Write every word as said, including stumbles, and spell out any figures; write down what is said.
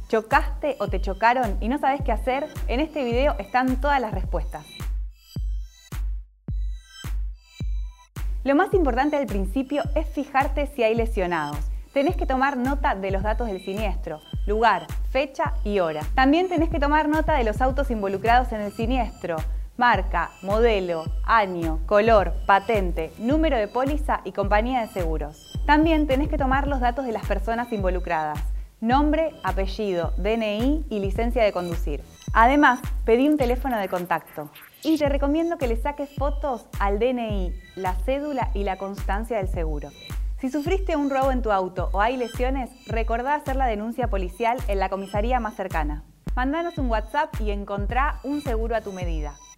¿Chocaste o te chocaron y no sabes qué hacer? En este video están todas las respuestas. Lo más importante al principio es fijarte si hay lesionados. Tenés que tomar nota de los datos del siniestro, lugar, fecha y hora. También tenés que tomar nota de los autos involucrados en el siniestro, marca, modelo, año, color, patente, número de póliza y compañía de seguros. También tenés que tomar los datos de las personas involucradas, nombre, apellido, D N I y licencia de conducir. Además, pedí un teléfono de contacto. Y te recomiendo que le saques fotos al D N I, la cédula y la constancia del seguro. Si sufriste un robo en tu auto o hay lesiones, recordá hacer la denuncia policial en la comisaría más cercana. Mandanos un WhatsApp y encontrá un seguro a tu medida.